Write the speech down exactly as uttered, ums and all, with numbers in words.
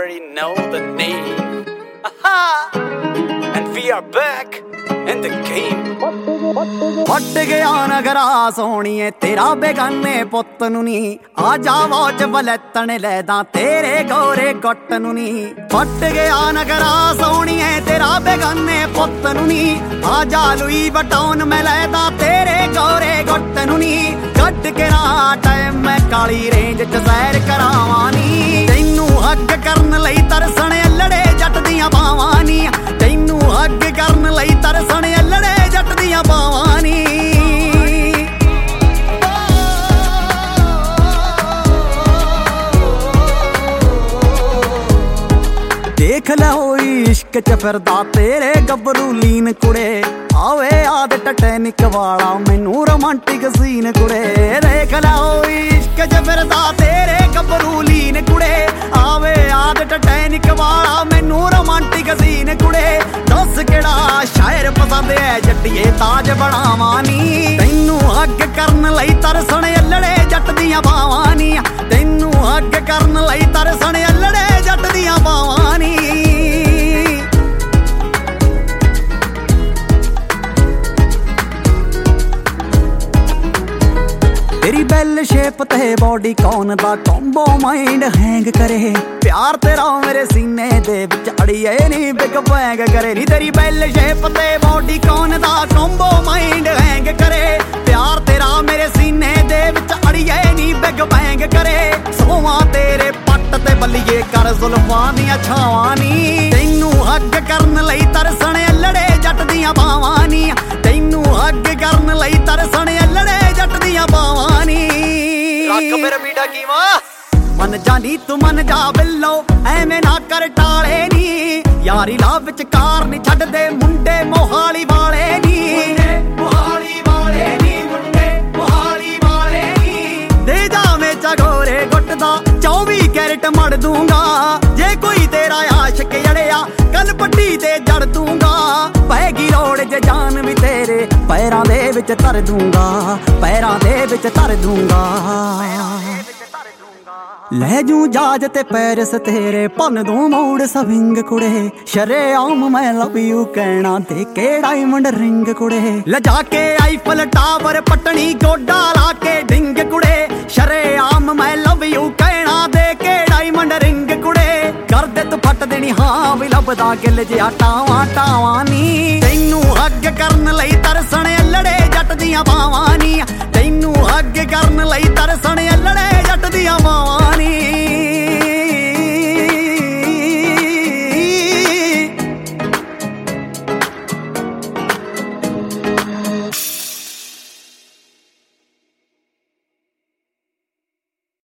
already know the name. Aha! And we are back in the game. ਵੱਟ ਗਿਆ ਨਗਰਾ ਸੋਹਣੀਏ ਤੇਰਾ ਬੇਗਾਨੇ ਪੁੱਤ ਨੂੰ ਨੀ ਆ ਜਾ ਵਾਚ ਬਲੈਤਣ ਲੈਦਾ ਤੇਰੇ ਗੋਰੇ ਗੁੱਟ ਨੂੰ ਨੀ ਵੱਟ ਗਿਆ ਨਗਰਾ ਸੋਹਣੀਏ ਤੇਰਾ ਬੇਗਾਨੇ ਪੁੱਤ ਨੂੰ ਨੀ ਆ ਜਾ ਲੂਈ ਬਟਾਉਨ ਮੈਂ ਲੈਦਾ ਤੇਰੇ ਗੋਰੇ ਗੁੱਟ ਨੂੰ ਨੀ ਕੱਢ ਕੇ ਨਾ ਟਾਈਮ ਮੈਂ ਕਾਲੀ ਰੇਂਜ ਚ ਸੈਰ ਕਰਾਵਾਂ ਨੀ ਤੈਨੂੰ ਹੱਗ ਕਰਨ ਲਈ ਤਰਸਣ ਲੜੇ ਜੱਟ ਦੀਆਂ ਬਾਵਾਂ ਨੀ ਤੈਨੂੰ ਹੱਗ ਕਰਨ ਲਈ ਤਰਸਣ ਲੜੇ ਜੱਟ ਦੀਆਂ ਬਾਵਾਂ ਨੀ ਦੇਖ ਲੈ ਹੋਈ ਇਸ਼ਕ ਚ ਫਿਰਦਾ ਤੇਰੇ ਗੱਭਰੂ ਲੀਨ ਕੁੜੇ ਆਵੇ ਆਦ ਟਟੈਨਿਕ ਵਾਲਾ ਮੈਨੂੰ ਰੋਮਾਂਟਿਕ ਸੀਨ ਕੁੜੇ ਦੇਖ ਲੈ ਹੋਈ ਇਸ਼ਕ ਚ ਫਿਰਦਾ ਤੇਰੇ ਗੱਭਰੂ ਲੀਨ ਕੁੜੇ ਆਵੇ ਆਦ ਟਟੈਨਿਕ ਵਾਲਾ ਮੈਨੂੰ ਰੋਮਾਂਟਿਕ ਸੀਨ ਕੁੜੇ ਦੱਸ ਕਿਹੜਾ ਸ਼ਾਇਰ ਪਸੰਦ ਐ ਜੱਟੀਏ ਤਾਜ ਬਣਾਵਾਂ ਨੀ ਤੈਨੂੰ ਹੱਗ ਕਰਨ ਲਈ ਤਰਸਣ ਲੜੇ ਜੱਟ ਦੀਆਂ ਬਾਵਾਂ ਨੀ ਤੈਨੂੰ ਹੱਗ ਕਰਨ ਲਈ ਤਰਸਣ ਲੜੇ ਜੱਟ ਦੀਆਂ ਬਾਵਾਂ ਨੀ ਤੇਰੀ ਬੈਲ ਸ਼ੇਪ ਤੇ ਬੋਡੀ ਕੌਨ ਦਾ ਕੰਬੋ ਮਾਈਂਡ ਹੈਂਗ ਕਰੇ ਪਿਆਰ ਤੇਰਾ ਮੇਰੇ ਸੀਨੇ ਦੇ ਵਿੱਚ ਅੜੀਏ ਨੀ ਬਿਗ ਬੈਂਗ ਕਰੇ ਨੀ ਤੇਰੀ ਬੈਲ ਸ਼ੇਪ ਤੇ ਬੋਡੀ ਕੌਨ ਦਾ ਕੰਬੋ ਮਾਈਂਡ ਹੈਂਗ ਕਰੇ ਪਿਆਰ ਤੇਰਾ ਮੇਰੇ ਸੀਨੇ ਦੇ ਵਿੱਚ ਅੜੀਏ ਨੀ ਬਿਗ ਬੈਂਗ ਕਰੇ ਸੋਵਾਂ ਤੇਰੇ ਪੱਟ ਤੇ ਬੱਲੀਏ ਕਰ ਜ਼ੁਲਫਾਂ ਦੀਆਂ ਛਾਵਾਂ ਨੀ ਤੈਨੂੰ ਹੱਗ ਕਰਨ ਲਈ ਤਰਸਣ ਲੜੇ ਜੱਟ ਦੀਆਂ ਬਾਵਾਂ ਨੀ ਤੈਨੂੰ ਹੱਗ ਕਰਨ ਲਈ ਤਰਸਣ ਲੜੇ ਜੱਟ ਦੀਆਂ ਬਾਵਾਂ ਨੀ ਰੱਖ ਮੇਰਾ ਬੀੜਾ ਕੀਵਾ ਮਨ ਜਾਨੀ ਤੂੰ ਮਨ ਜਾ ਬਿੱਲੋ ਐਵੇਂ ਨਾ ਕਰ ਟਾਲੇ ਨੀ ਯਾਰੀ ਲਾ ਵਿੱਚ ਕਾਰ ਨੀ ਛੱਡਦੇ ਮੁੰਡੇ ਮੋਹਾਲੀ ਵਾਲੇ ਨੀ ਮੋਹਾਲੀ ਵਾਲੇ ਨੀ ਮੁੰਡੇ ਮੋਹਾਲੀ ਵਾਲੇ ਨੀ ਦੇ ਜਾਵੇਂ ਚਗੋਰੇ ਗੁੱਟ ਦਾ ਚੌਵੀ ਕੈਰਟ ਮੜ ਦੂੰਗਾ ਜੇ ਕੋਈ ਤੇਰਾ ਆਸ਼ਕ ਅੜਿਆ ਕੱਲ ਪੱਟੀ ਤੇ ਜੜ ਦੂੰਗਾ ਪੈਗੀ ਰੋੜ ਜੇ ਜਾਨ ਵੀ ਤੇਰੇ ਪੈਰਾਂ ਦੇ ਵਿੱਚ ਧਰ ਦੂੰਗਾ ਪੈਰਾਂ ਦੇ ਵਿੱਚ ਧਰ ਦੂੰਗਾ ਲੈ ਜੂ ਜਾਜ ਤੇ ਪੈਰਸ ਤੇਰੇ ਭੰਨ ਦੂੰ ਮੂੜ ਸਵਿੰਗ ਕੁੜੇ ਸ਼ਰੇਆਮ ਮੈਂ ਲਵ ਯੂ ਕਹਿਣਾ ਤੇ ਕੇ ਡਾਇਮੰਡ ਰਿੰਗ ਕੁੜੇ ਲਜਾ ਕੇ ਆਈਫਲ ਟਾਵਰ ਪਟਣੀ ਗੋਡਾ ਲਾ ਕੇ ਡਿੰਗ ਕੁੜੇ ਸ਼ਰੇਆਮ ਮੈਂ ਲਵ ਯੂ ਕਹਿਣਾ ਦੇ ਕੇ ਡਾਇਮੰਡ ਰਿੰਗ ਕੁੜੇ ਕਰਦੇ ਤੂੰ ਫੱਟ ਦੇਣੀ ਹਾਂ ਵੀ ਲੱਭਦਾ ਗਿੱਲ ਜਿਹਾ ਟਾਵਾਂ ਟਾਵਾਂ ਨੀ ਤੈਨੂੰ ਹੱਗ ਕਰਨ ਲਈ ਤਰਸਣ ਲੜੇ ਜੱਟ ਦੀਆਂ ਬਾਵਾਂ ਨੀ ਤੈਨੂੰ ਹੱਗ ਕਰਨ ਲਈ ਤਰਸਣ